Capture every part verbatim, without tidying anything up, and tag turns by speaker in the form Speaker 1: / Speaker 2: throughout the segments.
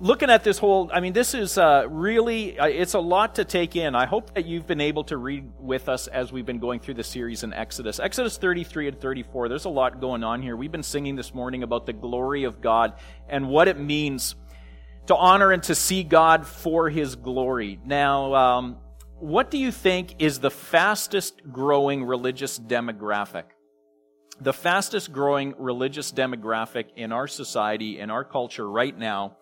Speaker 1: looking at this whole, I mean, this is uh, really, uh, it's a lot to take in. I hope that you've been able to read with us as we've been going through the series in Exodus. Exodus thirty-three and thirty-four, there's a lot going on here. We've been singing this morning about the glory of God and what it means to honor and to see God for His glory. Now, um, what do you think is the fastest growing religious demographic? The fastest growing religious demographic in our society, in our culture right now,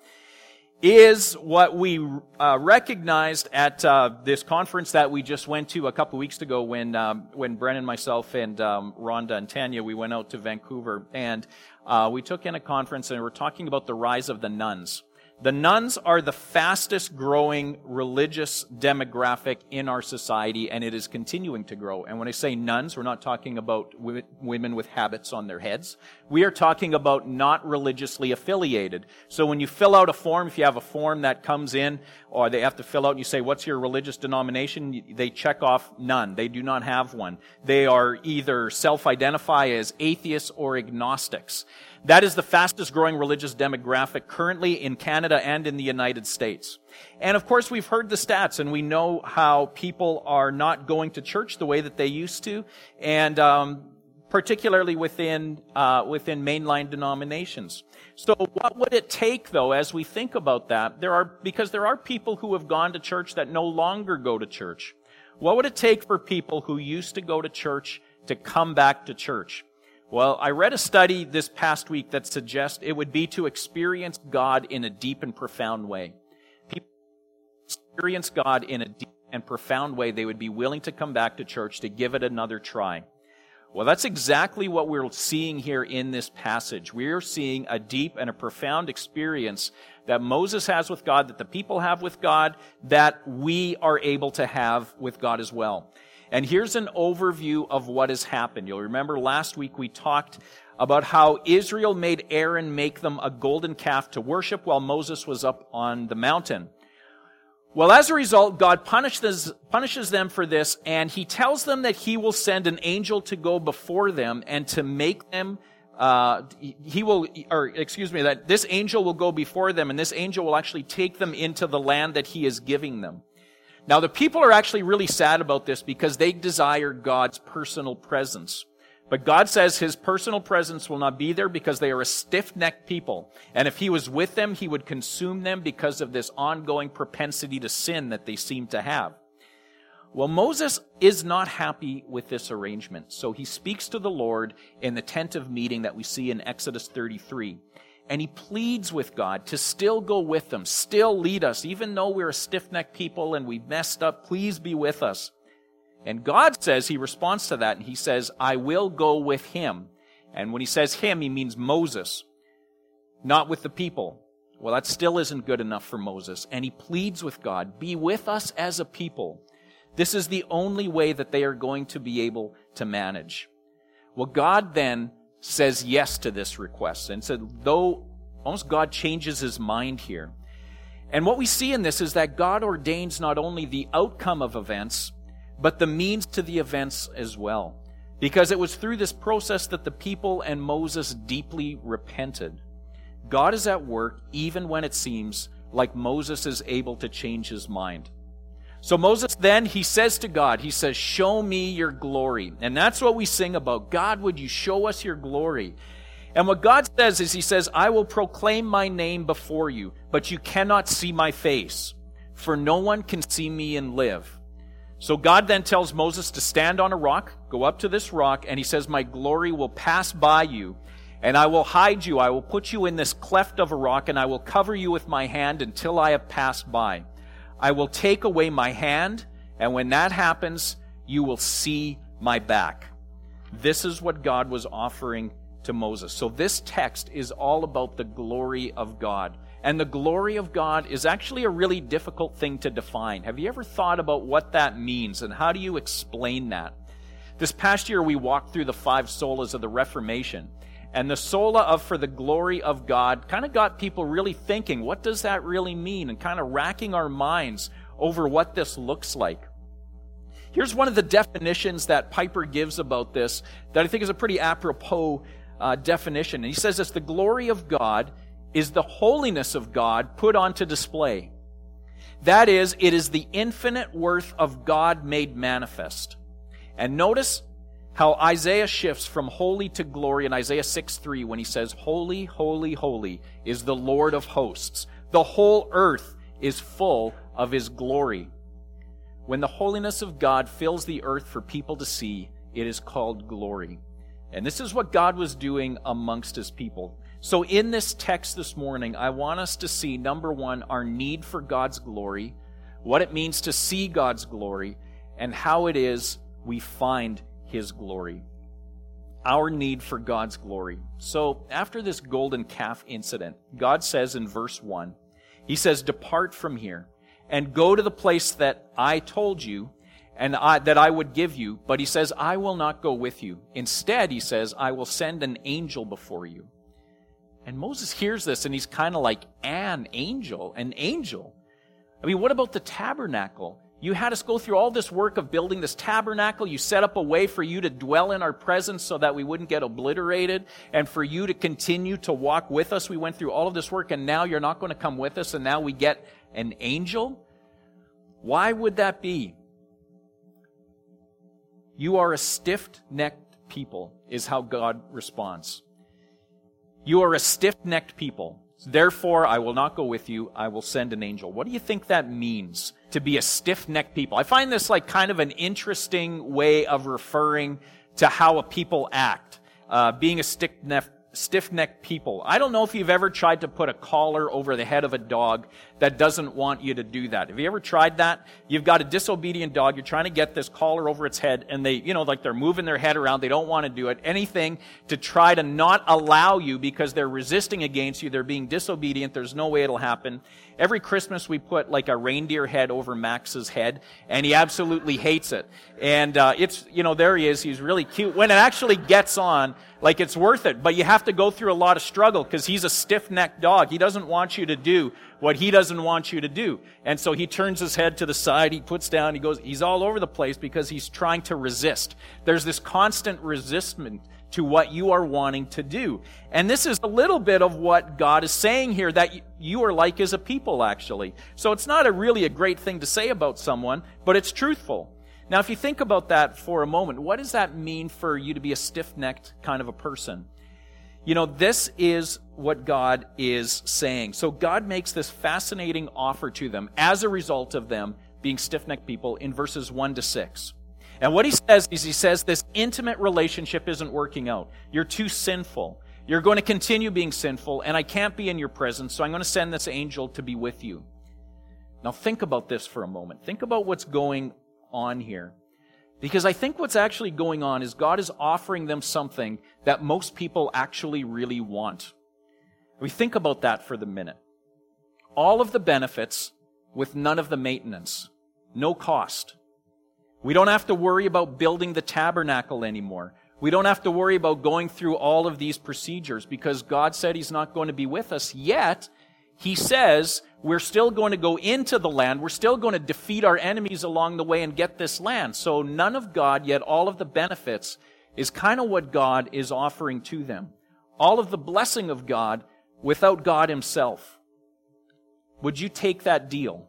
Speaker 1: is what we uh, recognized at uh, this conference that we just went to a couple weeks ago when um, when Brennan, myself, and um, Rhonda and Tanya, we went out to Vancouver, and uh, we took in a conference, and we were talking about the rise of the nuns. The nuns are the fastest growing religious demographic in our society, and it is continuing to grow. And when I say nuns, we're not talking about w- women with habits on their heads. We are talking about not religiously affiliated. So when you fill out a form, if you have a form that comes in, or they have to fill out and you say, what's your religious denomination? They check off none. They do not have one. They are either self-identify as atheists or agnostics. That is the fastest growing religious demographic currently in Canada and in the United States. And of course, we've heard the stats, and we know how people are not going to church the way that they used to, and um, particularly within uh, within mainline denominations. So what would it take, though, as we think about that? There are because there are people who have gone to church that no longer go to church. What would it take for people who used to go to church to come back to church? Well, I read a study this past week that suggests it would be to experience God in a deep and profound way. People experience God in a deep and profound way, they would be willing to come back to church to give it another try. Well, that's exactly what we're seeing here in this passage. We're seeing a deep and a profound experience that Moses has with God, that the people have with God, that we are able to have with God as well. And here's an overview of what has happened. You'll remember last week we talked about how Israel made Aaron make them a golden calf to worship while Moses was up on the mountain. Well, as a result, God punishes, punishes them for this, and He tells them that He will send an angel to go before them and to make them, uh, He will, or excuse me, that this angel will go before them, and this angel will actually take them into the land that He is giving them. Now, the people are actually really sad about this because they desire God's personal presence. But God says His personal presence will not be there because they are a stiff-necked people. And if He was with them, He would consume them because of this ongoing propensity to sin that they seem to have. Well, Moses is not happy with this arrangement. So he speaks to the Lord in the tent of meeting that we see in Exodus thirty-three. And he pleads with God to still go with them, still lead us, even though we're a stiff-necked people and we messed up, please be with us. And God says, He responds to that, and He says, I will go with him. And when He says him, He means Moses, not with the people. Well, that still isn't good enough for Moses. And he pleads with God, be with us as a people. This is the only way that they are going to be able to manage. Well, God then says yes to this request. And so though almost God changes His mind here. And what we see in this is that God ordains not only the outcome of events, but the means to the events as well. Because it was through this process that the people and Moses deeply repented. God is at work even when it seems like Moses is able to change his mind. So Moses then, he says to God, he says, show me your glory. And that's what we sing about. God, would you show us your glory? And what God says is, He says, I will proclaim my name before you, but you cannot see my face, for no one can see me and live. So God then tells Moses to stand on a rock, go up to this rock, and He says, my glory will pass by you, and I will hide you. I will put you in this cleft of a rock, and I will cover you with my hand until I have passed by. I will take away my hand, and when that happens, you will see my back. This is what God was offering to Moses. So this text is all about the glory of God. And the glory of God is actually a really difficult thing to define. Have you ever thought about what that means, and how do you explain that? This past year, we walked through the five solas of the Reformation. And the sola of for the glory of God kind of got people really thinking, what does that really mean? And kind of racking our minds over what this looks like. Here's one of the definitions that Piper gives about this that I think is a pretty apropos uh, definition. And he says this: the glory of God is the holiness of God put onto display. That is, it is the infinite worth of God made manifest. And notice how Isaiah shifts from holy to glory in Isaiah six three when he says, "Holy, holy, holy is the Lord of hosts. The whole earth is full of His glory." When the holiness of God fills the earth for people to see, it is called glory. And this is what God was doing amongst His people. So in this text this morning, I want us to see, number one, our need for God's glory, what it means to see God's glory, and how it is we find His glory. Our need for God's glory. So after this golden calf incident, God says in verse one, He says, "Depart from here and go to the place that I told you and I, that I would give you." But He says, "I will not go with you. Instead," He says, "I will send an angel before you." And Moses hears this and he's kind of like, "An angel? An angel? I mean, what about the tabernacle? You had us go through all this work of building this tabernacle. You set up a way for you to dwell in our presence so that we wouldn't get obliterated and for you to continue to walk with us. We went through all of this work and now you're not going to come with us and now we get an angel? Why would that be?" "You are a stiff-necked people," is how God responds. "You are a stiff-necked people. Therefore, I will not go with you. I will send an angel." What do you think that means, to be a stiff-necked people? I find this like kind of an interesting way of referring to how a people act. Uh, being a stiff-necked stiff-necked people. I don't know if you've ever tried to put a collar over the head of a dog that doesn't want you to do that. Have you ever tried that? You've got a disobedient dog, you're trying to get this collar over its head, and they, you know, like they're moving their head around, they don't want to do it. Anything to try to not allow you because they're resisting against you, they're being disobedient, there's no way it'll happen. Every Christmas we put like a reindeer head over Max's head, and he absolutely hates it. And uh, it's, you know, there he is, he's really cute. When it actually gets on, like it's worth it, but you have to go through a lot of struggle because he's a stiff-necked dog. He doesn't want you to do what he doesn't want you to do. And so he turns his head to the side, he puts down, he goes, he's all over the place because he's trying to resist. There's this constant resistment to what you are wanting to do. And this is a little bit of what God is saying here, that you are like as a people, actually. So it's not a really a great thing to say about someone, but it's truthful. Now, if you think about that for a moment, what does that mean for you to be a stiff-necked kind of a person? You know, this is what God is saying. So God makes this fascinating offer to them as a result of them being stiff-necked people in verses one to six. And what he says is he says this intimate relationship isn't working out. You're too sinful. You're going to continue being sinful, and I can't be in your presence, so I'm going to send this angel to be with you. Now think about this for a moment. Think about what's going on here. Because I think what's actually going on is God is offering them something that most people actually really want. We think about that for the minute. All of the benefits with none of the maintenance. No cost. We don't have to worry about building the tabernacle anymore. We don't have to worry about going through all of these procedures because God said He's not going to be with us, yet He says we're still going to go into the land. We're still going to defeat our enemies along the way and get this land. So none of God, yet all of the benefits, is kind of what God is offering to them. All of the blessing of God without God Himself. Would you take that deal?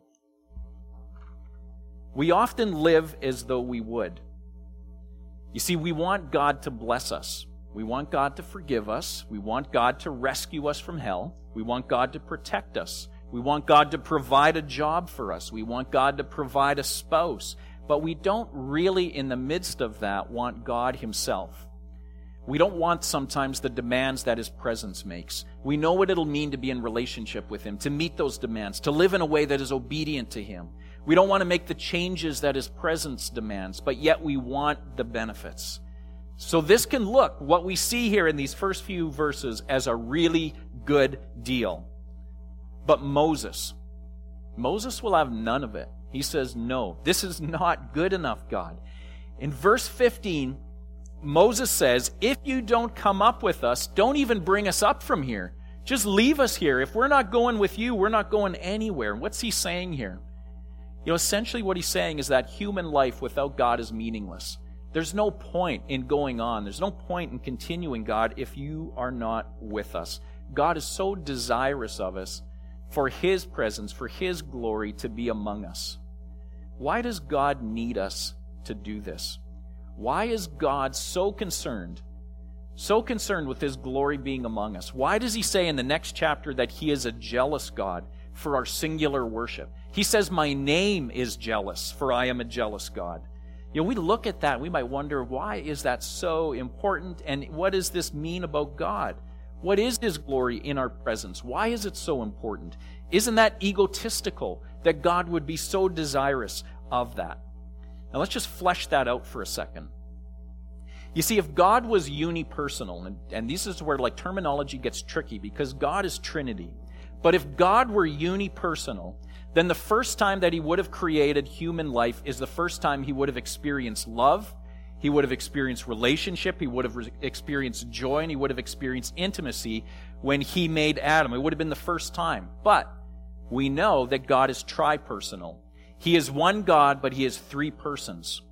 Speaker 1: We often live as though we would. You see, we want God to bless us. We want God to forgive us. We want God to rescue us from hell. We want God to protect us. We want God to provide a job for us. We want God to provide a spouse. But we don't really, in the midst of that, want God Himself. We don't want sometimes the demands that His presence makes. We know what it'll mean to be in relationship with Him, to meet those demands, to live in a way that is obedient to Him. We don't want to make the changes that His presence demands, but yet we want the benefits. So this can look, what we see here in these first few verses, as a really good deal. But Moses, Moses will have none of it. He says, no, this is not good enough, God. In verse fifteen, Moses says, if you don't come up with us, don't even bring us up from here. Just leave us here. If we're not going with you, we're not going anywhere. What's he saying here? You know, essentially what he's saying is that human life without God is meaningless. There's no point in going on. There's no point in continuing, God, if you are not with us. God is so desirous of us for His presence, for His glory to be among us. Why does God need us to do this? Why is God so concerned, so concerned with His glory being among us? Why does He say in the next chapter that He is a jealous God for our singular worship? He says, my name is jealous, for I am a jealous God. You know, we look at that, we might wonder, why is that so important? And what does this mean about God? What is His glory in our presence? Why is it so important? Isn't that egotistical that God would be so desirous of that? Now let's just flesh that out for a second. You see, if God was unipersonal, and, and this is where like terminology gets tricky because God is Trinity. But if God were unipersonal, then the first time that He would have created human life is the first time He would have experienced love, He would have experienced relationship, He would have re- experienced joy, and He would have experienced intimacy when He made Adam. It would have been the first time. But we know that God is tripersonal. He is one God, but He is three persons.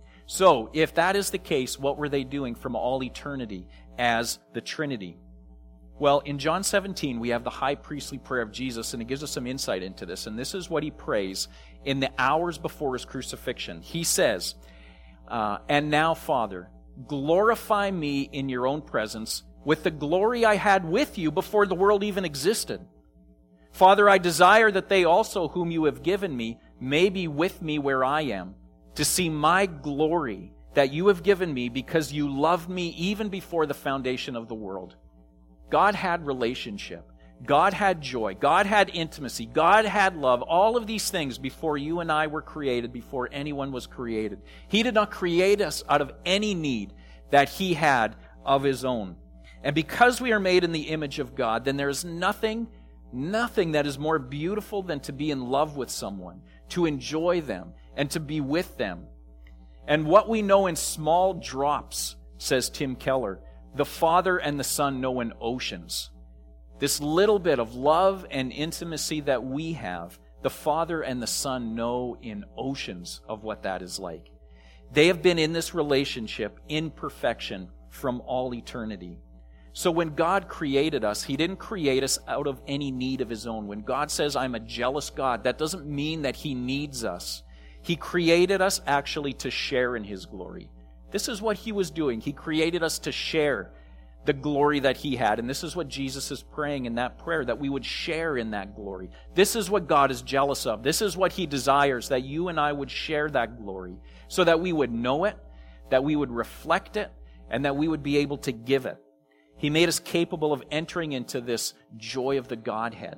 Speaker 1: So, if that is the case, what were they doing from all eternity as the Trinity? Well, in John seventeen, we have the high priestly prayer of Jesus, and it gives us some insight into this. And this is what He prays in the hours before His crucifixion. He says, uh, and now, Father, glorify me in your own presence with the glory I had with you before the world even existed. Father, I desire that they also whom you have given me may be with me where I am, to see my glory that you have given me because you loved me even before the foundation of the world. God had relationship. God had joy. God had intimacy. God had love. All of these things before you and I were created, before anyone was created. He did not create us out of any need that He had of His own. And because we are made in the image of God, then there is nothing, nothing that is more beautiful than to be in love with someone, to enjoy them, and to be with them. And what we know in small drops, says Tim Keller, the Father and the Son know in oceans. This little bit of love and intimacy that we have, the Father and the Son know in oceans of what that is like. They have been in this relationship in perfection from all eternity. So when God created us, He didn't create us out of any need of His own. When God says, I'm a jealous God, that doesn't mean that He needs us. He created us actually to share in His glory. This is what He was doing. He created us to share the glory that He had. And this is what Jesus is praying in that prayer, that we would share in that glory. This is what God is jealous of. This is what He desires, that you and I would share that glory so that we would know it, that we would reflect it, and that we would be able to give it. He made us capable of entering into this joy of the Godhead.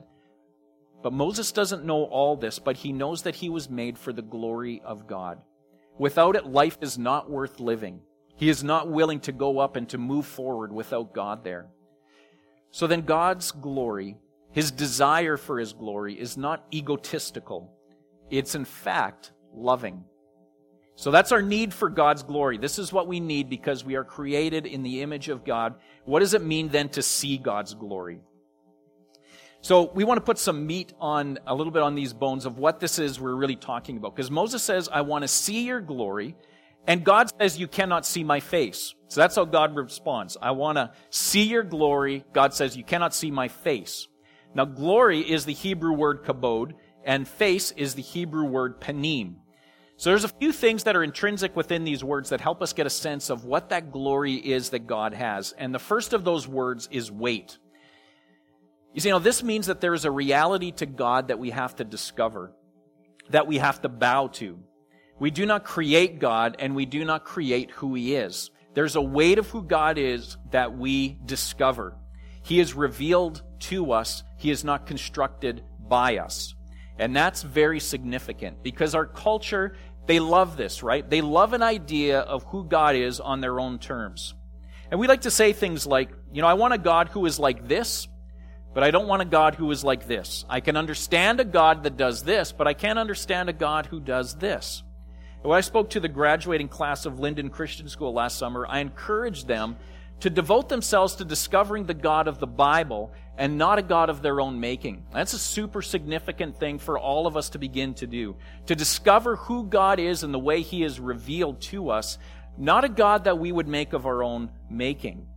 Speaker 1: But Moses doesn't know all this, but he knows that he was made for the glory of God. Without it, life is not worth living. He is not willing to go up and to move forward without God there. So then God's glory, His desire for His glory, is not egotistical. It's in fact loving. So that's our need for God's glory. This is what we need because we are created in the image of God. What does it mean then to see God's glory? So we want to put some meat on a little bit on these bones of what this is we're really talking about. Because Moses says, I want to see your glory. And God says, you cannot see my face. So that's how God responds. I want to see your glory. God says, you cannot see my face. Now, glory is the Hebrew word kabod, and face is the Hebrew word panim. So there's a few things that are intrinsic within these words that help us get a sense of what that glory is that God has. And the first of those words is weight. You see, now this means that there is a reality to God that we have to discover, that we have to bow to. We do not create God, and we do not create who He is. There's a weight of who God is that we discover. He is revealed to us. He is not constructed by us. And that's very significant because our culture, they love this, right? They love an idea of who God is on their own terms. And we like to say things like, you know, I want a God who is like this, but I don't want a God who is like this. I can understand a God that does this, but I can't understand a God who does this. When I spoke to the graduating class of Linden Christian School last summer, I encouraged them to devote themselves to discovering the God of the Bible and not a God of their own making. That's a super significant thing for all of us to begin to do. To discover who God is and the way He is revealed to us, not a God that we would make of our own making.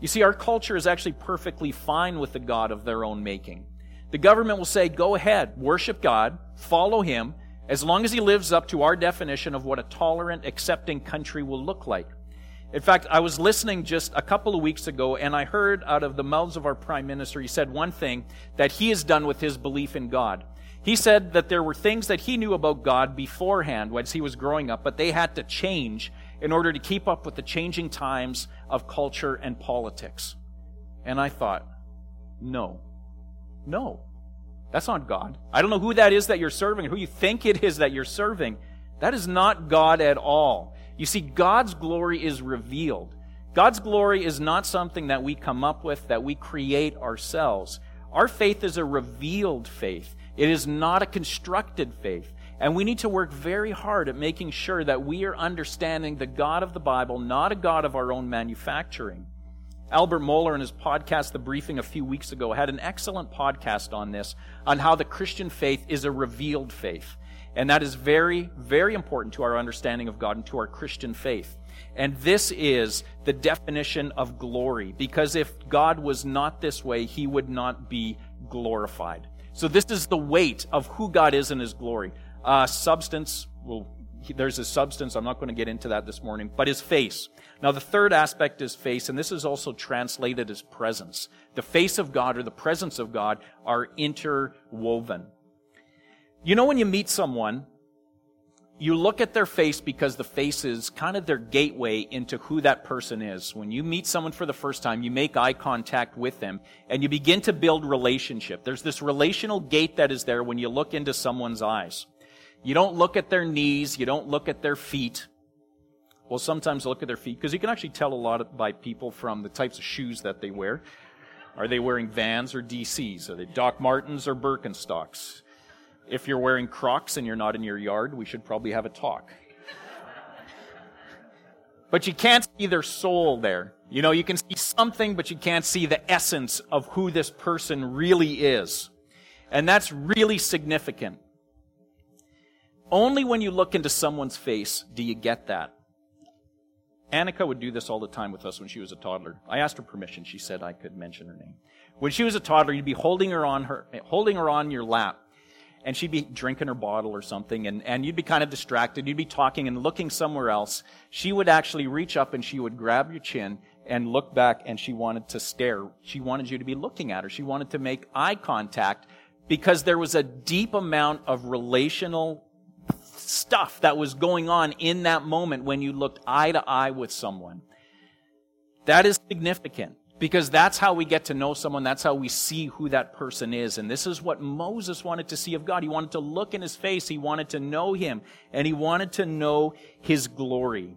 Speaker 1: You see, our culture is actually perfectly fine with the God of their own making. The government will say, go ahead, worship God, follow Him, as long as He lives up to our definition of what a tolerant, accepting country will look like. In fact, I was listening just a couple of weeks ago, and I heard out of the mouths of our Prime Minister, he said one thing that he has done with his belief in God. He said that there were things that he knew about God beforehand as he was growing up, but they had to change in order to keep up with the changing times of culture and politics. And I thought, no, no, that's not God. I don't know who that is that you're serving, who you think it is that you're serving. That is not God at all. You see, God's glory is revealed. God's glory is not something that we come up with, that we create ourselves. Our faith is a revealed faith. It is not a constructed faith. And we need to work very hard at making sure that we are understanding the God of the Bible, not a God of our own manufacturing. Albert Mohler, in his podcast, The Briefing, a few weeks ago, had an excellent podcast on this, on how the Christian faith is a revealed faith. And that is very, very important to our understanding of God and to our Christian faith. And this is the definition of glory, because if God was not this way, He would not be glorified. So this is the weight of who God is in His glory. Uh, substance, well, there's His substance. I'm not going to get into that this morning. But His face. Now, the third aspect is face, and this is also translated as presence. The face of God or the presence of God are interwoven. You know, when you meet someone, you look at their face because the face is kind of their gateway into who that person is. When you meet someone for the first time, you make eye contact with them, and you begin to build relationship. There's this relational gate that is there when you look into someone's eyes. You don't look at their knees, you don't look at their feet. Well, sometimes look at their feet, because you can actually tell a lot by people from the types of shoes that they wear. Are they wearing Vans or D Cs? Are they Doc Martens or Birkenstocks? If you're wearing Crocs and you're not in your yard, we should probably have a talk. But you can't see their soul there. You know, you can see something, but you can't see the essence of who this person really is. And that's really significant. Only when you look into someone's face do you get that. Annika would do this all the time with us when she was a toddler. I asked her permission. She said I could mention her name. When she was a toddler, you'd be holding her on her, holding her on your lap. And she'd be drinking her bottle or something, and, and you'd be kind of distracted. You'd be talking and looking somewhere else. She would actually reach up and she would grab your chin and look back, and she wanted to stare. She wanted you to be looking at her. She wanted to make eye contact, because there was a deep amount of relational stuff that was going on in that moment when you looked eye to eye with someone. That is significant. Because that's how we get to know someone. That's how we see who that person is. And this is what Moses wanted to see of God. He wanted to look in His face. He wanted to know Him. And he wanted to know His glory.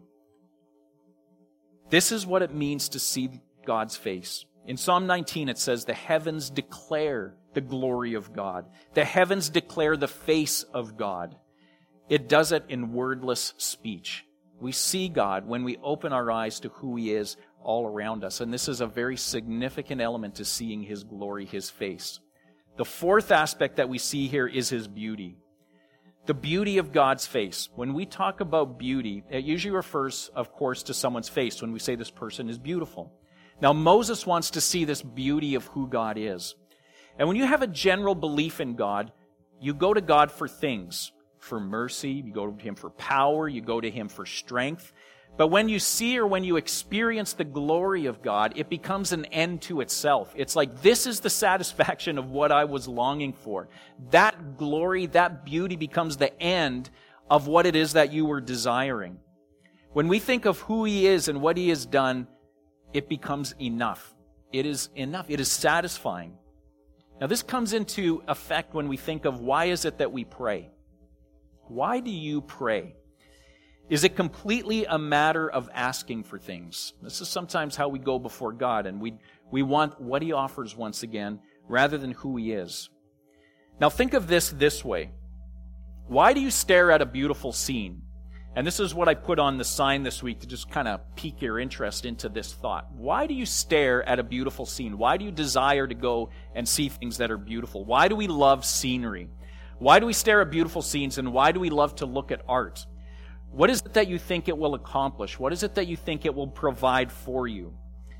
Speaker 1: This is what it means to see God's face. In Psalm nineteen, it says, the heavens declare the glory of God. The heavens declare the face of God. It does it in wordless speech. We see God when we open our eyes to who He is all around us. And this is a very significant element to seeing His glory, His face. The fourth aspect that we see here is His beauty. The beauty of God's face. When we talk about beauty, it usually refers, of course, to someone's face when we say this person is beautiful. Now, Moses wants to see this beauty of who God is. And when you have a general belief in God, you go to God for things. For mercy, you go to Him for power, you go to Him for strength. But when you see or when you experience the glory of God, it becomes an end to itself. It's like, this is the satisfaction of what I was longing for. That glory, that beauty becomes the end of what it is that you were desiring. When we think of who He is and what He has done, it becomes enough. It is enough. It is satisfying. Now, this comes into effect when we think of, why is it that we pray? Why do you pray? Is it completely a matter of asking for things? This is sometimes how we go before God, and we we want what He offers once again, rather than who He is. Now think of this this way. Why do you stare at a beautiful scene? And this is what I put on the sign this week to just kind of pique your interest into this thought. Why do you stare at a beautiful scene? Why do you desire to go and see things that are beautiful? Why do we love scenery? Why do we stare at beautiful scenes, and why do we love to look at art? What is it that you think it will accomplish? What is it that you think it will provide for you?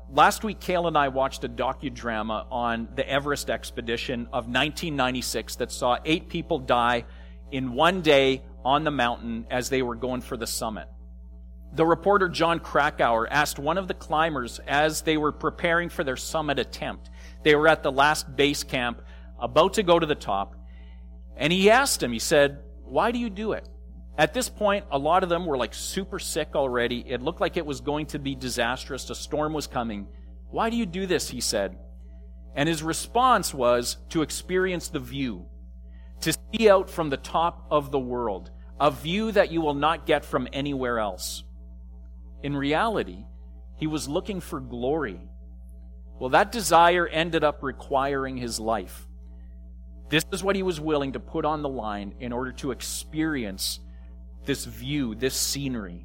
Speaker 1: last week, Cale and I watched a docudrama on the Everest expedition of nineteen ninety-six that saw eight people die in one day on the mountain as they were going for the summit. The reporter John Krakauer asked one of the climbers as they were preparing for their summit attempt. They were at the last base camp, about to go to the top, and he asked him, he said, "Why do you do it?" At this point, a lot of them were like super sick already. It looked like it was going to be disastrous. A storm was coming. "Why do you do this?" he said. And his response was to experience the view, to see out from the top of the world, a view that you will not get from anywhere else. In reality, he was looking for glory. Well, that desire ended up requiring his life. This is what he was willing to put on the line in order to experience this view, this scenery.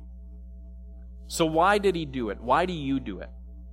Speaker 1: So why did he do it? Why do you do it?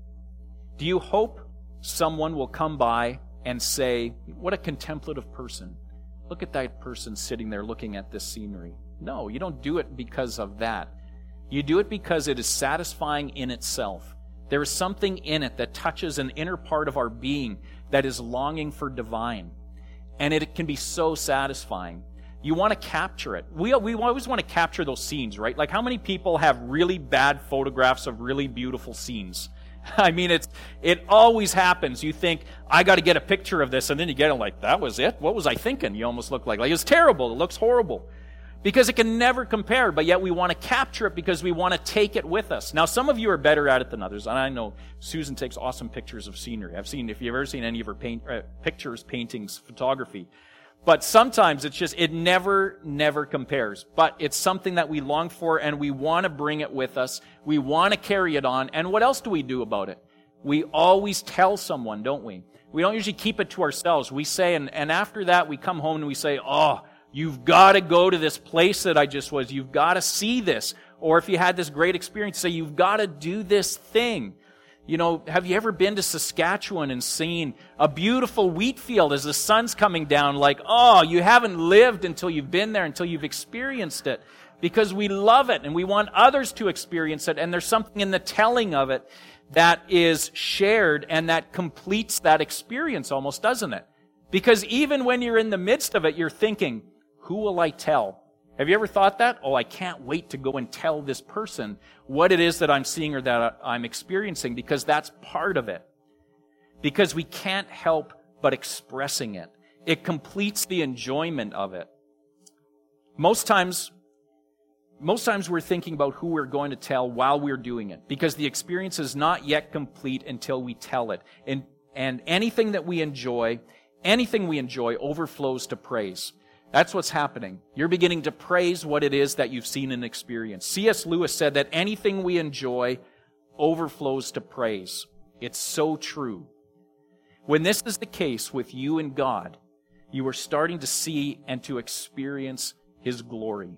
Speaker 1: Do you hope someone will come by and say, "What a contemplative person. Look at that person sitting there looking at this scenery"? No, you don't do it because of that. You do it because it is satisfying in itself. There is something in it that touches an inner part of our being that is longing for divine. And it can be so satisfying. You want to capture it. We, we always want to capture those scenes, right? Like, how many people have really bad photographs of really beautiful scenes? I mean, it's it always happens. You think, I got to get a picture of this, and then you get it like, that was it? What was I thinking? You almost look like, like it's terrible. It looks horrible. Because it can never compare, but yet we want to capture it because we want to take it with us. Now, some of you are better at it than others, and I know Susan takes awesome pictures of scenery. I've seen, if you've ever seen any of her paint, uh, pictures, paintings, photography. But sometimes it's just, it never, never compares. But it's something that we long for, and we want to bring it with us. We want to carry it on. And what else do we do about it? We always tell someone, don't we? We don't usually keep it to ourselves. We say, and, and after that, we come home and we say, "Oh, you've got to go to this place that I just was. You've got to see this." Or if you had this great experience, say, "You've got to do this thing." You know, have you ever been to Saskatchewan and seen a beautiful wheat field as the sun's coming down? Like, oh, you haven't lived until you've been there, until you've experienced it. Because we love it and we want others to experience it. And there's something in the telling of it that is shared and that completes that experience almost, doesn't it? Because even when you're in the midst of it, you're thinking, who will I tell? Have you ever thought that? Oh, I can't wait to go and tell this person what it is that I'm seeing or that I'm experiencing, because that's part of it. Because we can't help but expressing it. It completes the enjoyment of it. Most times, most times we're thinking about who we're going to tell while we're doing it, because the experience is not yet complete until we tell it. And, and anything that we enjoy, anything we enjoy overflows to praise. That's what's happening. You're beginning to praise what it is that you've seen and experienced. C S Lewis said that anything we enjoy overflows to praise. It's so true. When this is the case with you and God, you are starting to see and to experience His glory.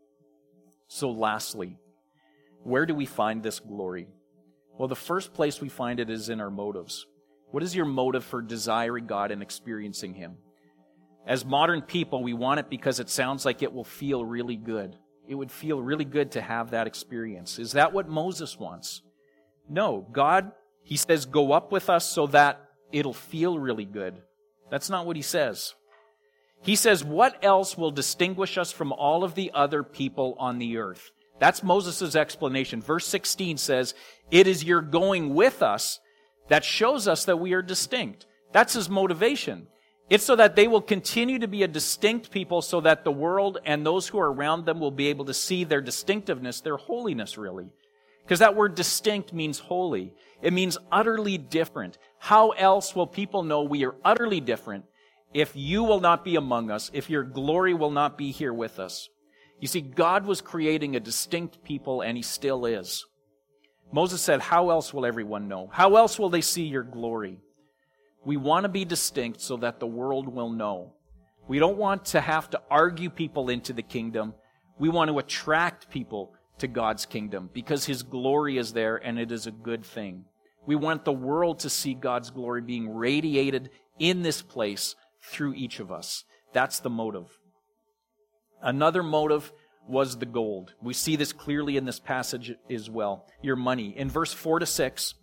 Speaker 1: So lastly, where do we find this glory? Well, the first place we find it is in our motives. What is your motive for desiring God and experiencing Him? As modern people, we want it because it sounds like it will feel really good. It would feel really good to have that experience. Is that what Moses wants? No. God, He says, go up with us so that it'll feel really good. That's not what He says. He says, what else will distinguish us from all of the other people on the earth? That's Moses' explanation. Verse sixteen says, it is your going with us that shows us that we are distinct. That's His motivation. It's so that they will continue to be a distinct people so that the world and those who are around them will be able to see their distinctiveness, their holiness, really. Because that word distinct means holy. It means utterly different. How else will people know we are utterly different if you will not be among us, if your glory will not be here with us? You see, God was creating a distinct people, and He still is. Moses said, how else will everyone know? How else will they see your glory? We want to be distinct so that the world will know. We don't want to have to argue people into the kingdom. We want to attract people to God's kingdom because His glory is there and it is a good thing. We want the world to see God's glory being radiated in this place through each of us. That's the motive. Another motive was the gold. We see this clearly in this passage as well. Your money. In verse four to six,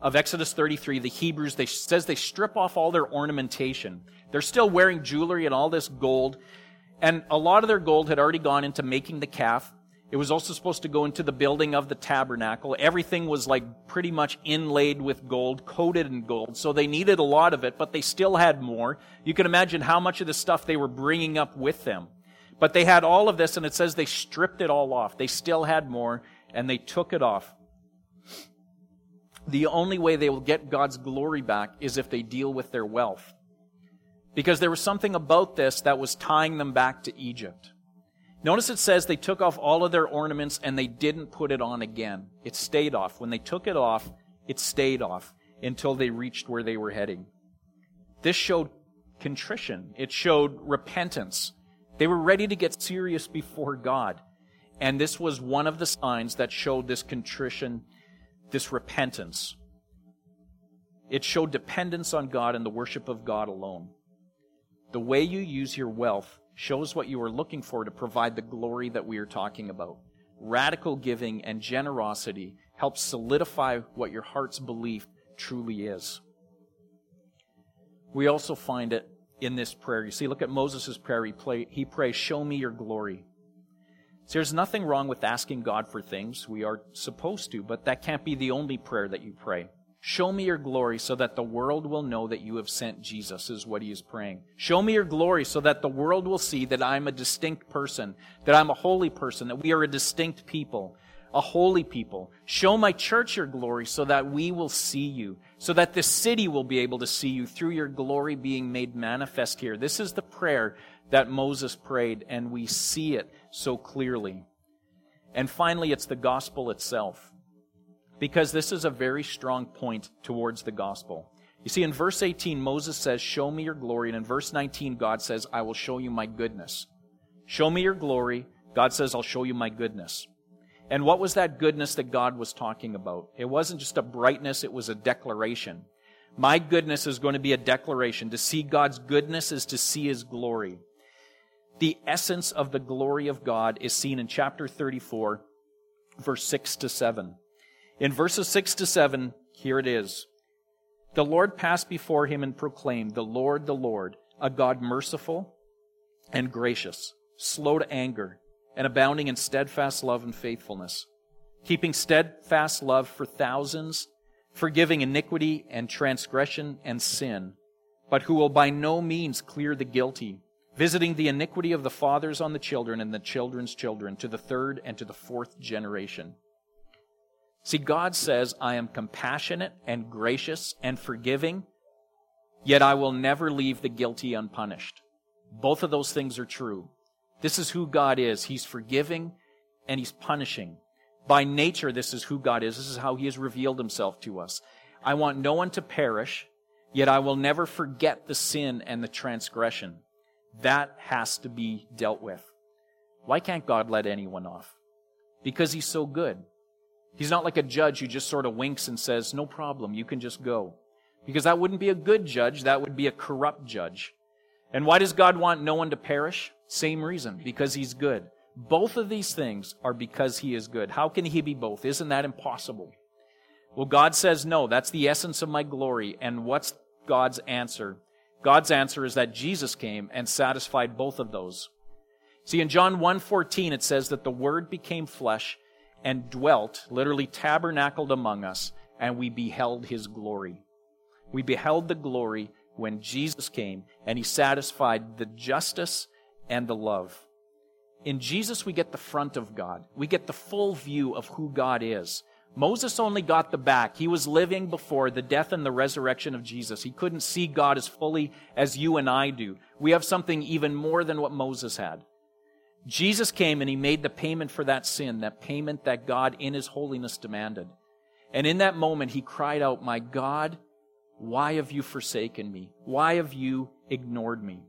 Speaker 1: of Exodus thirty-three, the Hebrews, they says they strip off all their ornamentation. They're still wearing jewelry and all this gold. And a lot of their gold had already gone into making the calf. It was also supposed to go into the building of the tabernacle. Everything was like pretty much inlaid with gold, coated in gold. So they needed a lot of it, but they still had more. You can imagine how much of the stuff they were bringing up with them. But they had all of this, and it says they stripped it all off. They still had more, and they took it off. The only way they will get God's glory back is if they deal with their wealth. Because there was something about this that was tying them back to Egypt. Notice it says they took off all of their ornaments and they didn't put it on again. It stayed off. When they took it off, it stayed off until they reached where they were heading. This showed contrition. It showed repentance. They were ready to get serious before God. And this was one of the signs that showed this contrition, this repentance. It showed dependence on God and the worship of God alone. The way you use your wealth shows what you are looking for to provide the glory that we are talking about. Radical giving and generosity helps solidify what your heart's belief truly is. We also find it in this prayer. You see, look at Moses' prayer. He, play, he prays, show me your glory. So there's nothing wrong with asking God for things. We are supposed to, but that can't be the only prayer that you pray. Show me your glory so that the world will know that you have sent Jesus, is what he is praying. Show me your glory so that the world will see that I'm a distinct person, that I'm a holy person, that we are a distinct people, a holy people. Show my church your glory so that we will see you, so that this city will be able to see you through your glory being made manifest here. This is the prayer that Moses prayed, and we see it so clearly. And finally, it's the gospel itself. Because this is a very strong point towards the gospel. You see, in verse eighteen, Moses says, show me your glory. And in verse nineteen, God says, I will show you my goodness. Show me your glory. God says, I'll show you my goodness. And what was that goodness that God was talking about? It wasn't just a brightness, it was a declaration. My goodness is going to be a declaration. To see God's goodness is to see his glory. The essence of the glory of God is seen in chapter thirty-four, verse six to seven. In verses six to seven, here it is. The Lord passed before him and proclaimed, the Lord, the Lord, a God merciful and gracious, slow to anger, and abounding in steadfast love and faithfulness, keeping steadfast love for thousands, forgiving iniquity and transgression and sin, but who will by no means clear the guilty, visiting the iniquity of the fathers on the children and the children's children, to the third and to the fourth generation. See, God says, I am compassionate and gracious and forgiving, yet I will never leave the guilty unpunished. Both of those things are true. This is who God is. He's forgiving and he's punishing. By nature, this is who God is. This is how he has revealed himself to us. I want no one to perish, yet I will never forget the sin and the transgression. That has to be dealt with. Why can't God let anyone off? Because he's so good. He's not like a judge who just sort of winks and says, no problem, you can just go. Because that wouldn't be a good judge, that would be a corrupt judge. And why does God want no one to perish? Same reason, because he's good. Both of these things are because he is good. How can he be both? Isn't that impossible? Well, God says, no, that's the essence of my glory. And what's God's answer? God's answer is that Jesus came and satisfied both of those. See, in John one fourteen, it says that the Word became flesh and dwelt, literally tabernacled among us, and we beheld his glory. We beheld the glory when Jesus came, and he satisfied the justice and the love. In Jesus, we get the front of God. We get the full view of who God is. Moses only got the back. He was living before the death and the resurrection of Jesus. He couldn't see God as fully as you and I do. We have something even more than what Moses had. Jesus came and he made the payment for that sin, that payment that God in his holiness demanded. And in that moment, he cried out, my God, why have you forsaken me? Why have you ignored me?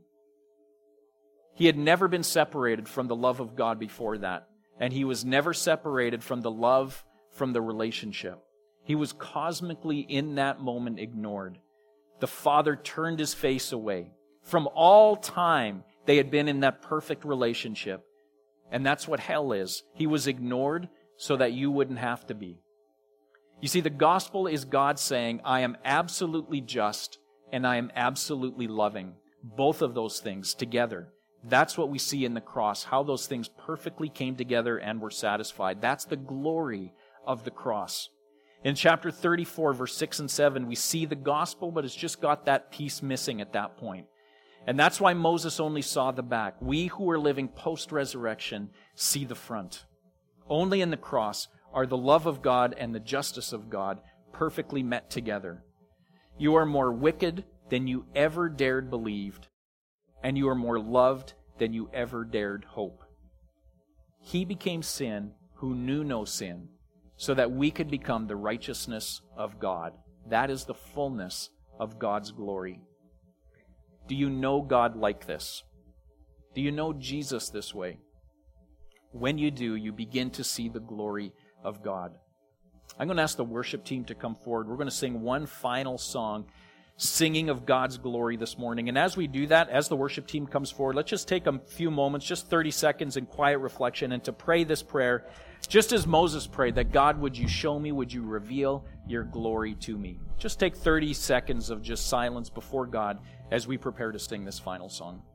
Speaker 1: He had never been separated from the love of God before that. And he was never separated from the love, from the relationship. He was cosmically in that moment ignored. The Father turned his face away. From all time, they had been in that perfect relationship. And that's what hell is. He was ignored so that you wouldn't have to be. You see, the gospel is God saying, I am absolutely just and I am absolutely loving. Both of those things together. That's what we see in the cross, how those things perfectly came together and were satisfied. That's the glory of the cross. In chapter thirty-four, verse six and seven, we see the gospel, but it's just got that piece missing at that point. And that's why Moses only saw the back. We who are living post-resurrection see the front. Only in the cross are the love of God and the justice of God perfectly met together. You are more wicked than you ever dared believed, and you are more loved than you ever dared hope. He became sin who knew no sin, so that we could become the righteousness of God. That is the fullness of God's glory. Do you know God like this? Do you know Jesus this way? When you do, you begin to see the glory of God. I'm going to ask the worship team to come forward. We're going to sing one final song, singing of God's glory this morning. And as we do that, as the worship team comes forward, let's just take a few moments, just thirty seconds in quiet reflection, and to pray this prayer, just as Moses prayed, that God, would you show me, would you reveal your glory to me? Just take thirty seconds of just silence before God as we prepare to sing this final song.